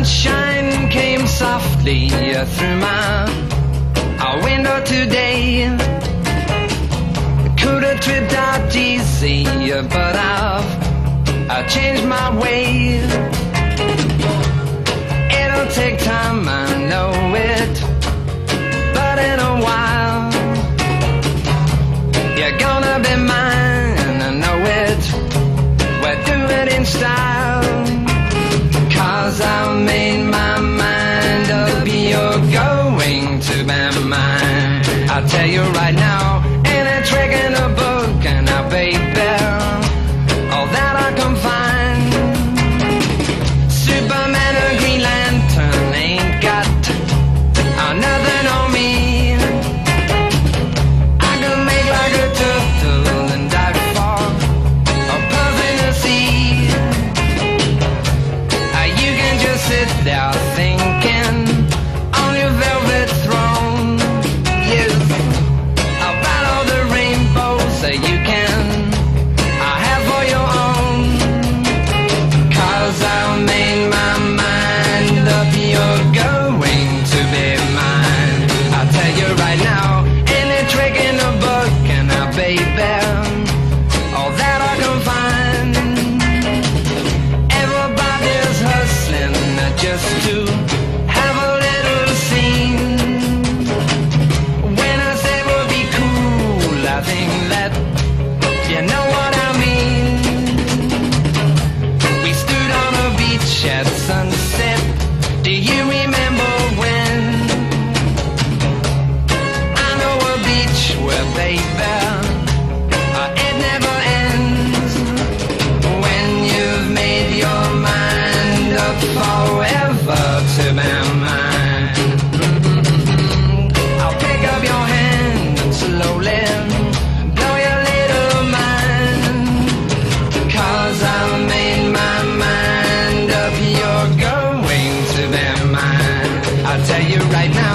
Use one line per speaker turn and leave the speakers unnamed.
sunshine came softly through my window today. Could have tripped out easy, but I've changed my way. It'll take time, I know it, but in a while you're gonna be mine, I know it. We'll do it in style, 'cause I've made my mind up, you're going to be mine. I'll tell you right now, ain't a trick in a book, and now baby, all that I can find. Superman or Green Lantern ain't got nothing on me. I can make like a turtle and dive for a puff in the sea. You can just sit there thinking on your velvet throne. Yes, about all the rainbows that you can have for your own. 'Cause I've made my mind up, you're going to be mine. I'll tell you right now, any trick in the book, and now baby, all that I can find. Everybody's hustling just to have a little scene. When I say we'll be cool, I think that you know what I mean. We stood on a beach at sunset, do you remember when? I know a beach where baby, it never ends. When you've made your mind up forever to be mine, I'll pick up your hand and slowly blow your little mind. 'Cause I've made my mind up, you're going to be mine. I'll tell you right now,